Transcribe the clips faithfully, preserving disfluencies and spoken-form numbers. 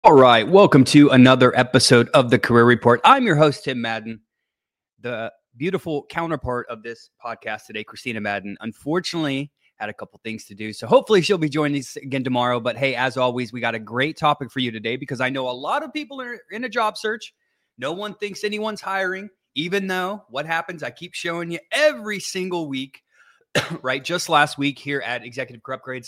All right, welcome to another episode of the Career Report. I'm your host, Tim Madden. The beautiful counterpart of this podcast today, Christina Madden, unfortunately had a couple things to do. So hopefully she'll be joining us again tomorrow. But hey, as always, we got a great topic for you today because I know a lot of people are in a job search. No one thinks anyone's hiring, even though what happens, I keep showing you every single week, right? Just last week here at Executive Career Upgrades,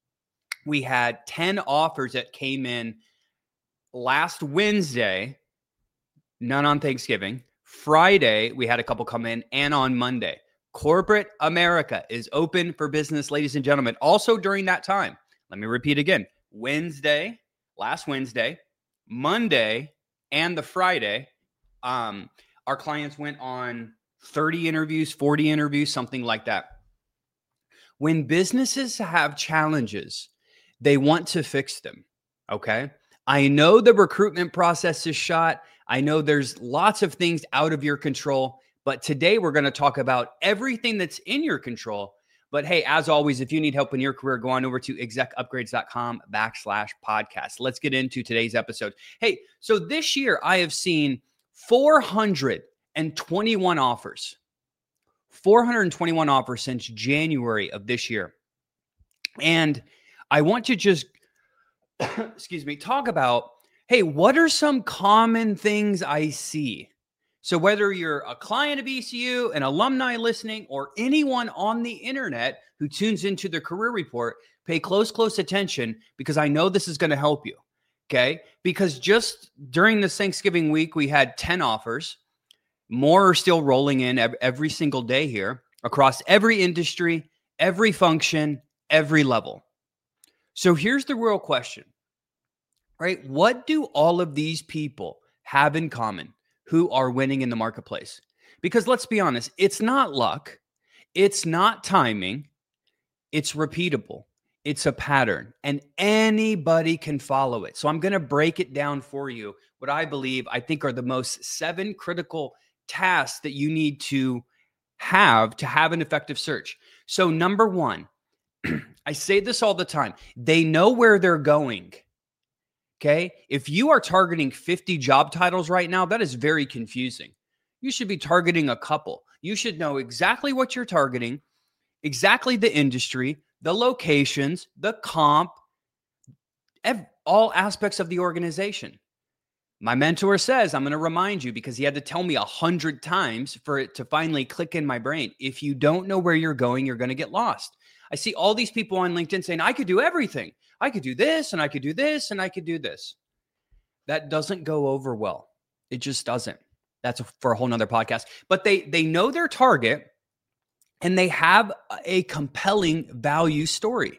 we had ten offers that came in last Wednesday, none on Thanksgiving. Friday, we had a couple come in, and on Monday. Corporate America is open for business, ladies and gentlemen. Also during that time, let me repeat again, Wednesday, last Wednesday, Monday, and the Friday, um, our clients went on thirty interviews, forty interviews, something like that. When businesses have challenges, they want to fix them, okay? I know the recruitment process is shot. I know there's lots of things out of your control, but today we're going to talk about everything that's in your control. But hey, as always, if you need help in your career, go on over to execupgrades.com backslash podcast. Let's get into today's episode. Hey, so this year I have seen four hundred twenty-one offers, four hundred twenty-one offers since January of this year. And I want to just excuse me, talk about, hey, what are some common things I see? So whether you're a client of E C U, an alumni listening, or anyone on the internet who tunes into the Career Report, pay close, close attention because I know this is going to help you, okay? Because just during this Thanksgiving week, we had ten offers. More are still rolling in every single day here across every industry, every function, every level. So here's the real question, right? What do all of these people have in common who are winning in the marketplace? Because let's be honest, it's not luck. It's not timing. It's repeatable. It's a pattern, and anybody can follow it. So I'm going to break it down for you. What I believe, I think are the most seven critical tasks that you need to have to have an effective search. So number one, I say this all the time. They know where they're going. Okay. If you are targeting fifty job titles right now, that is very confusing. You should be targeting a couple. You should know exactly what you're targeting, exactly the industry, the locations, the comp, ev- all aspects of the organization. My mentor says, I'm going to remind you because he had to tell me a hundred times for it to finally click in my brain. If you don't know where you're going, you're going to get lost. I see all these people on LinkedIn saying, I could do everything. I could do this and I could do this and I could do this. That doesn't go over well. It just doesn't. That's a, for a whole nother podcast. But they they know their target and they have a compelling value story.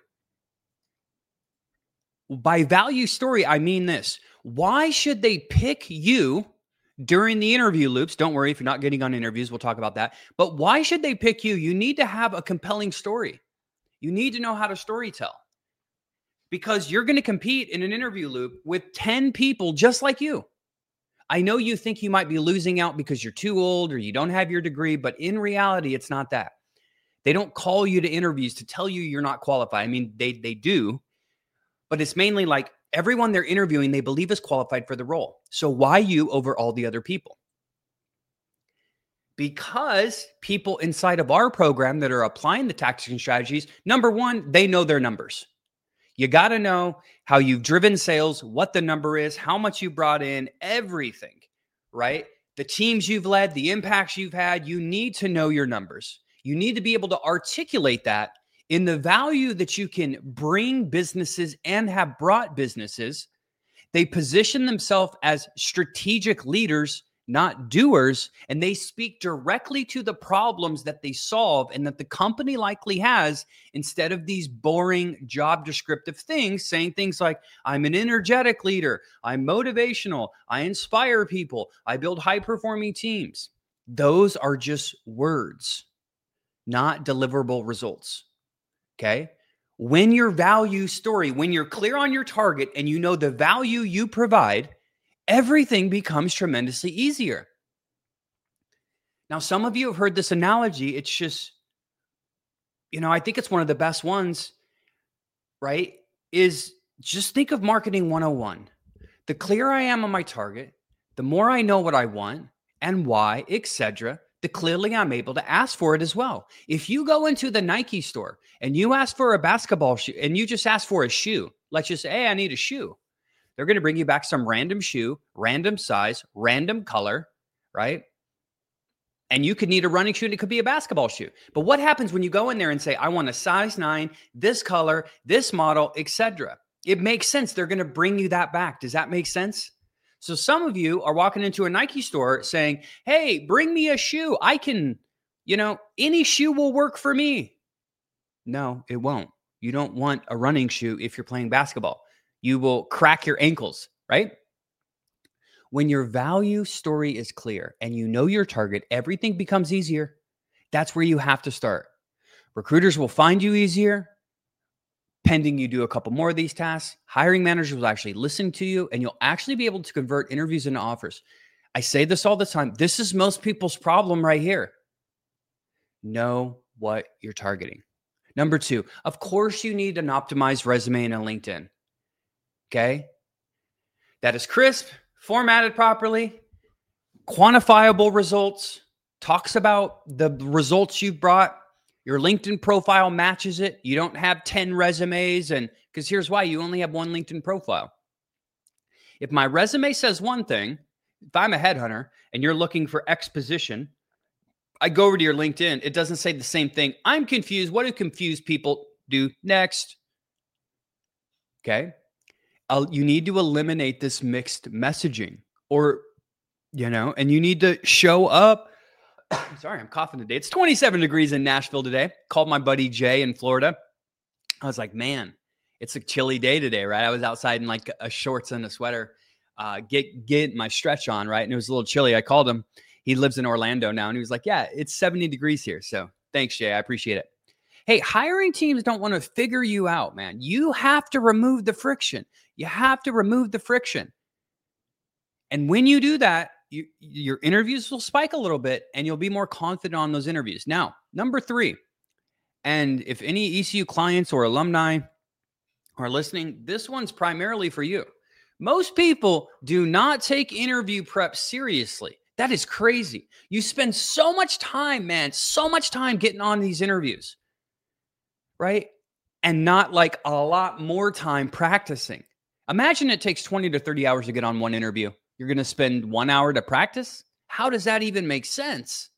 By value story, I mean this. Why should they pick you during the interview loops? Don't worry if you're not getting on interviews. We'll talk about that. But why should they pick you? You need to have a compelling story. You need to know how to story tell because you're going to compete in an interview loop with ten people just like you. I know you think you might be losing out because you're too old or you don't have your degree, but in reality, it's not that. They don't call you to interviews to tell you you're not qualified. I mean, they they do, but it's mainly like everyone they're interviewing, they believe is qualified for the role. So why you over all the other people? Because people inside of our program that are applying the tactics and strategies, number one, they know their numbers. You got to know how you've driven sales, what the number is, how much you brought in, everything, right? The teams you've led, the impacts you've had, you need to know your numbers. You need to be able to articulate that in the value that you can bring businesses and have brought businesses. They position themselves as strategic leaders, not doers, and they speak directly to the problems that they solve and that the company likely has instead of these boring job descriptive things, saying things like, I'm an energetic leader, I'm motivational, I inspire people, I build high-performing teams. Those are just words, not deliverable results, okay? When your value story, when you're clear on your target and you know the value you provide, everything becomes tremendously easier. Now, some of you have heard this analogy. It's just, you know, I think it's one of the best ones, right? Is just think of marketing one oh one. The clearer I am on my target, the more I know what I want and why, et cetera, the clearly I'm able to ask for it as well. If you go into the Nike store and you ask for a basketball shoe and you just ask for a shoe, let's just say, hey, I need a shoe. They're going to bring you back some random shoe, random size, random color, right? And you could need a running shoe and it could be a basketball shoe. But what happens when you go in there and say, I want a size nine, this color, this model, et cetera? It makes sense. They're going to bring you that back. Does that make sense? So some of you are walking into a Nike store saying, hey, bring me a shoe. I can, you know, any shoe will work for me. No, it won't. You don't want a running shoe if you're playing basketball. You will crack your ankles, right? When your value story is clear and you know your target, everything becomes easier. That's where you have to start. Recruiters will find you easier, pending you do a couple more of these tasks. Hiring managers will actually listen to you, and you'll actually be able to convert interviews into offers. I say this all the time. This is most people's problem right here. Know what you're targeting. Number two, of course, you need an optimized resume and a LinkedIn. Okay? That is crisp, formatted properly, quantifiable results, talks about the results you've brought. Your LinkedIn profile matches it. You don't have ten resumes, and because here's why: you only have one LinkedIn profile. If my resume says one thing, if I'm a headhunter and you're looking for X position, I go over to your LinkedIn, it doesn't say the same thing. I'm confused. What do confused people do next? Okay. I'll, you need to eliminate this mixed messaging, or, you know, and you need to show up. Sorry, I'm coughing today. It's twenty-seven degrees in Nashville today. Called my buddy Jay in Florida. I was like, man, it's a chilly day today, right? I was outside in like a shorts and a sweater, uh, get get my stretch on, right? And it was a little chilly. I called him. He lives in Orlando now, and he was like, yeah, it's seventy degrees here. So thanks, Jay. I appreciate it. Hey, hiring teams don't want to figure you out, man. You have to remove the friction. You have to remove the friction. And when you do that, you, your interviews will spike a little bit and you'll be more confident on those interviews. Now, number three, and if any E C U clients or alumni are listening, this one's primarily for you. Most people do not take interview prep seriously. That is crazy. You spend so much time, man, so much time getting on these interviews, right? And not like a lot more time practicing. Imagine it takes twenty to thirty hours to get on one interview. You're going to spend one hour to practice? How does that even make sense?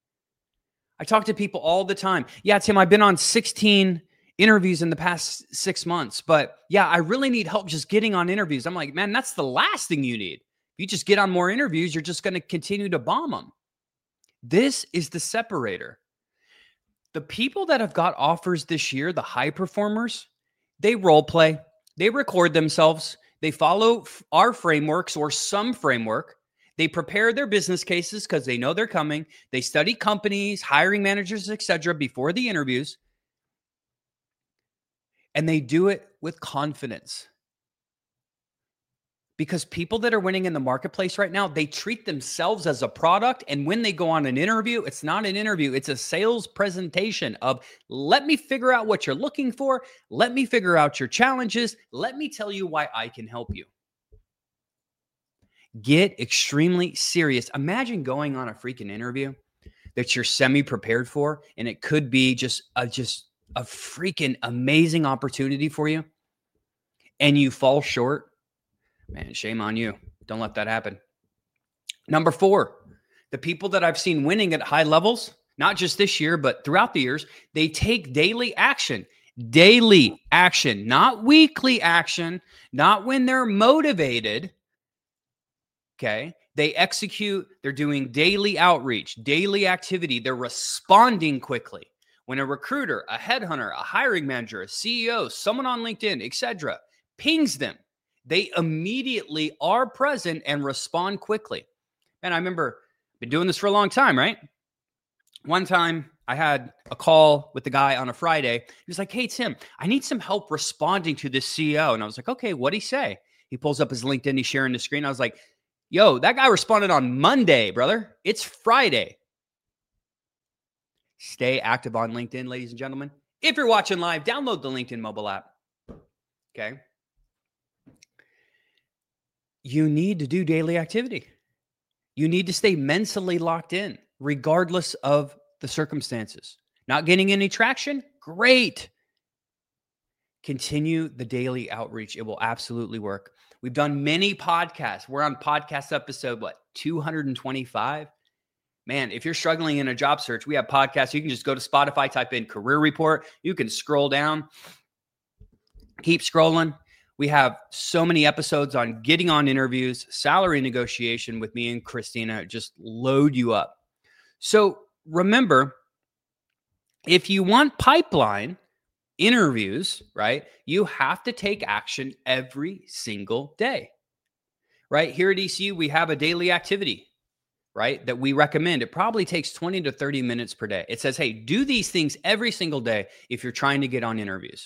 I talk to people all the time. Yeah, Tim, I've been on sixteen interviews in the past six months, but yeah, I really need help just getting on interviews. I'm like, man, that's the last thing you need. If you just get on more interviews, you're just going to continue to bomb them. This is the separator. The people that have got offers this year, the high performers, they role play, they record themselves, they follow our frameworks or some framework. They prepare their business cases because they know they're coming. They study companies, hiring managers, et cetera before the interviews. And they do it with confidence. Because people that are winning in the marketplace right now, they treat themselves as a product. And when they go on an interview, it's not an interview. It's a sales presentation of, let me figure out what you're looking for. Let me figure out your challenges. Let me tell you why I can help you. Get extremely serious. Imagine going on a freaking interview that you're semi-prepared for, and it could be just a, just a freaking amazing opportunity for you, and you fall short. Man, shame on you. Don't let that happen. Number four, the people that I've seen winning at high levels, not just this year, but throughout the years, they take daily action. Daily action, not weekly action, not when they're motivated. Okay. They execute, they're doing daily outreach, daily activity. They're responding quickly. When a recruiter, a headhunter, a hiring manager, a C E O, someone on LinkedIn, et cetera, pings them, they immediately are present and respond quickly. And I remember, I've been doing this for a long time, right? One time I had a call with the guy on a Friday. He was like, hey, Tim, I need some help responding to this C E O. And I was like, okay, what'd he say? He pulls up his LinkedIn, he's sharing the screen. I was like, yo, that guy responded on Monday, brother. It's Friday. Stay active on LinkedIn, ladies and gentlemen. If you're watching live, download the LinkedIn mobile app. Okay. you need to do daily activity. You need to stay mentally locked in, regardless of the circumstances. Not getting any traction? Great. Continue the daily outreach. It will absolutely work. We've done many podcasts. We're on podcast episode, what, two hundred twenty-five? Man, if you're struggling in a job search, we have podcasts. You can just go to Spotify, type in Career Report. You can scroll down, keep scrolling. We have so many episodes on getting on interviews, salary negotiation with me and Christina. Just load you up. So remember, if you want pipeline interviews, right, you have to take action every single day, right? Here at E C U, we have a daily activity, right, that we recommend. It probably takes twenty to thirty minutes per day. It says, hey, do these things every single day if you're trying to get on interviews.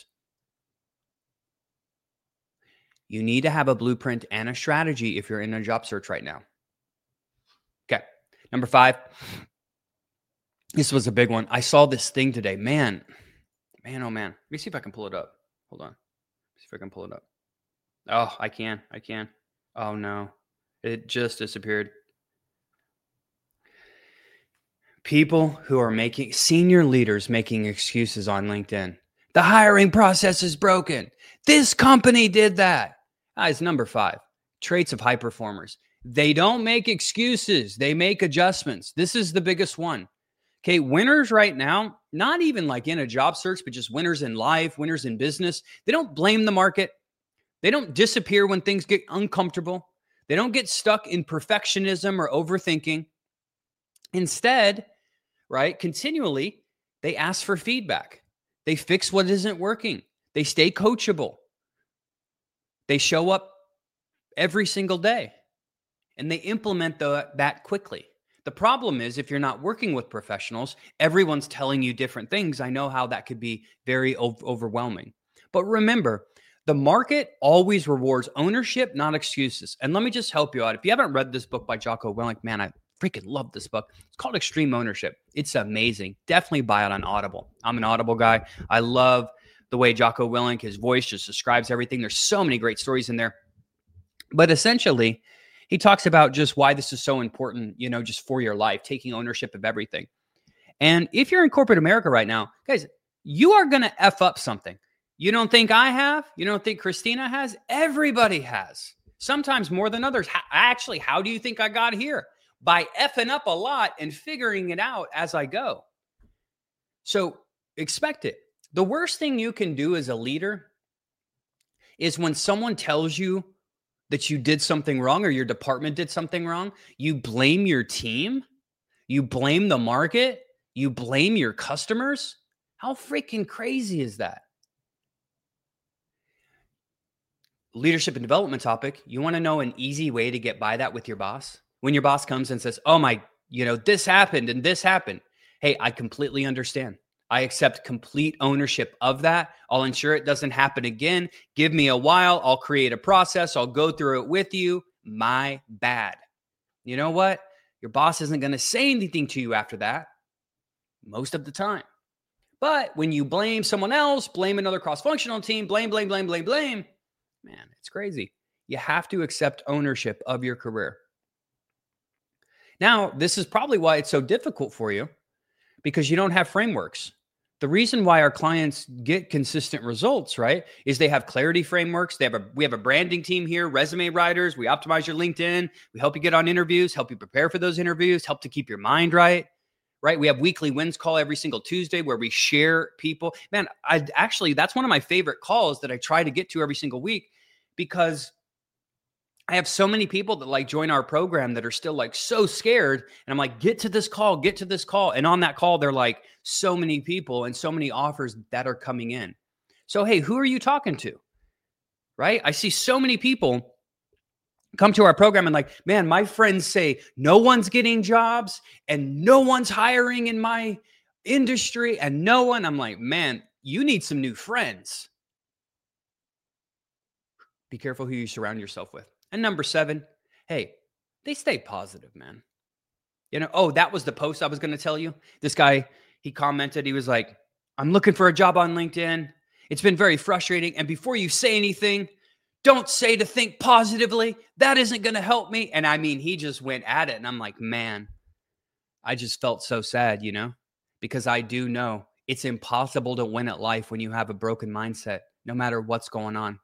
You need to have a blueprint and a strategy if you're in a job search right now. Okay. Number five. This was a big one. I saw this thing today. Man, man, oh man. Let me see if I can pull it up. Hold on. See if I can pull it up. Oh, I can. I can. Oh no. It just disappeared. People who are making, senior leaders making excuses on LinkedIn. The hiring process is broken. This company did that. Guys, number five, traits of high performers. They don't make excuses. They make adjustments. This is the biggest one. Okay, winners right now, not even like in a job search, but just winners in life, winners in business. They don't blame the market. They don't disappear when things get uncomfortable. They don't get stuck in perfectionism or overthinking. Instead, right, continually, they ask for feedback. They fix what isn't working. They stay coachable. They show up every single day and they implement the, that quickly. The problem is if you're not working with professionals, everyone's telling you different things. I know how that could be very o- overwhelming. But remember, the market always rewards ownership, not excuses. And let me just help you out. If you haven't read this book by Jocko Willink, man, I freaking love this book. It's called Extreme Ownership. It's amazing. Definitely buy it on Audible. I'm an Audible guy. I love the way Jocko Willink, his voice just describes everything. There's so many great stories in there. But essentially, he talks about just why this is so important, you know, just for your life, taking ownership of everything. And if you're in corporate America right now, guys, you are going to F up something. You don't think I have? You don't think Christina has? Everybody has. Sometimes more than others. Actually, how do you think I got here? By effing up a lot and figuring it out as I go. So expect it. The worst thing you can do as a leader is when someone tells you that you did something wrong or your department did something wrong, you blame your team, you blame the market, you blame your customers. How freaking crazy is that? Leadership and development topic. You want to know an easy way to get by that with your boss? When your boss comes and says, oh my, you know, this happened and this happened. Hey, I completely understand. I accept complete ownership of that. I'll ensure it doesn't happen again. Give me a while. I'll create a process. I'll go through it with you. My bad. You know what? Your boss isn't going to say anything to you after that most of the time. But when you blame someone else, blame another cross-functional team, blame, blame, blame, blame, blame, man, it's crazy. You have to accept ownership of your career. Now, this is probably why it's so difficult for you, because you don't have frameworks. The reason why our clients get consistent results, right, is they have clarity frameworks. They have a, we have a branding team here, resume writers. We optimize your LinkedIn. We help you get on interviews, help you prepare for those interviews, help to keep your mind right, right? We have weekly wins call every single Tuesday where we share people. Man, I actually, that's one of my favorite calls that I try to get to every single week, because I have so many people that like join our program that are still like so scared. And I'm like, get to this call, get to this call. And on that call, they're like so many people and so many offers that are coming in. So, hey, who are you talking to? Right? I see so many people come to our program and like, man, my friends say no one's getting jobs and no one's hiring in my industry and no one. I'm like, man, you need some new friends. Be careful who you surround yourself with. And number seven, hey, they stay positive, man. You know, oh, that was the post I was going to tell you. This guy, he commented, he was like, I'm looking for a job on LinkedIn. It's been very frustrating. And before you say anything, Don't say to think positively. That isn't going to help me. And I mean, he just went at it. And I'm like, man, I just felt so sad, you know, because I do know it's impossible to win at life when you have a broken mindset, no matter what's going on.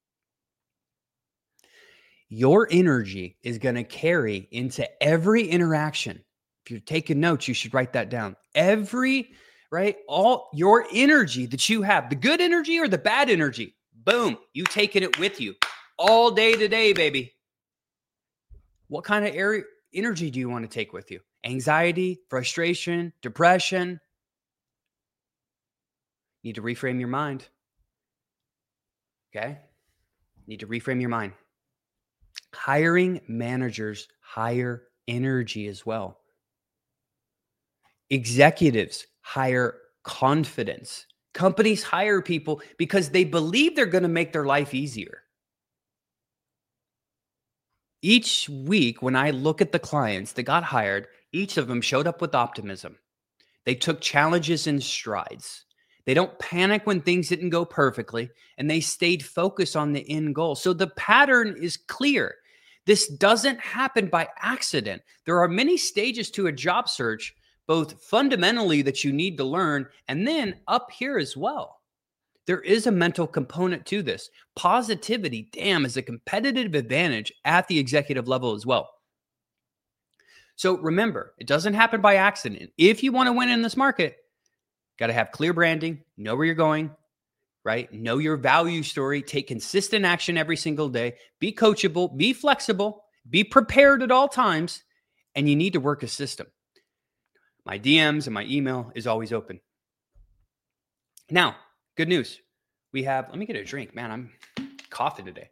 Your energy is going to carry into every interaction. If you're taking notes, you should write that down. Every, right? All your energy that you have, the good energy or the bad energy, boom, you taking it with you all day today, baby. What kind of area, energy do you want to take with you? Anxiety, frustration, depression? You need to reframe your mind. Okay? You need to reframe your mind. Hiring managers hire energy as well. Executives hire confidence. Companies hire people because they believe they're going to make their life easier. Each week, when I look at the clients that got hired, each of them showed up with optimism. They took challenges in strides. They don't panic when things didn't go perfectly, and they stayed focused on the end goal. So the pattern is clear. This doesn't happen by accident. There are many stages to a job search, both fundamentally that you need to learn, and then up here as well. There is a mental component to this. Positivity, damn, is a competitive advantage at the executive level as well. So remember, it doesn't happen by accident. If you want to win in this market, got to have clear branding, know where you're going, right? Know your value story, take consistent action every single day, be coachable, be flexible, be prepared at all times, and you need to work a system. My D Ms and my email is always open. Now, good news. We have, let me get a drink. Man, I'm coughing today.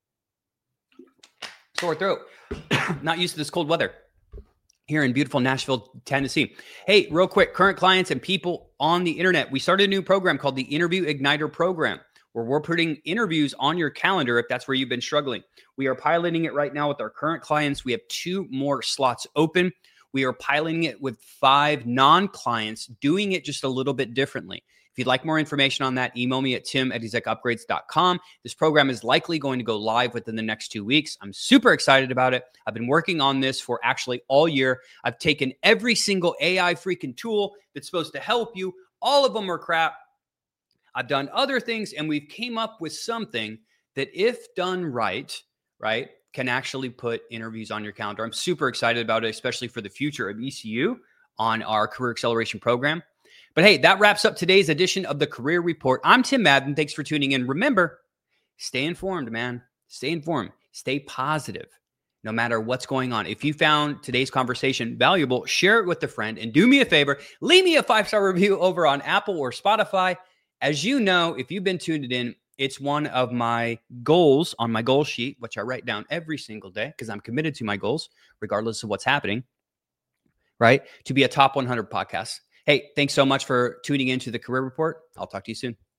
Sore throat. Not used to this cold weather here in beautiful Nashville, Tennessee. Hey, real quick, current clients and people on the internet. We started a new program called the Interview Igniter Program, where we're putting interviews on your calendar if that's where you've been struggling. We are piloting it right now with our current clients. We have two more slots open. We are piloting it with five non-clients, doing it just a little bit differently. If you'd like more information on that, email me at tim at exec upgrades dot com. This program is likely going to go live within the next two weeks. I'm super excited about it. I've been working on this for actually all year. I've taken every single A I freaking tool that's supposed to help you. All of them are crap. I've done other things, and we've came up with something that, if done right, right, can actually put interviews on your calendar. I'm super excited about it, especially for the future of E C U on our Career Acceleration Program. But hey, that wraps up today's edition of the Career Report. I'm Tim Madden. Thanks for tuning in. Remember, stay informed, man. Stay informed. Stay positive, no matter what's going on. If you found today's conversation valuable, share it with a friend. And do me a favor, leave me a five-star review over on Apple or Spotify. As you know, if you've been tuned in, it's one of my goals on my goal sheet, which I write down every single day because I'm committed to my goals, regardless of what's happening, right? To be a top one hundred podcast. Hey, thanks so much for tuning into the Career Report. I'll talk to you soon.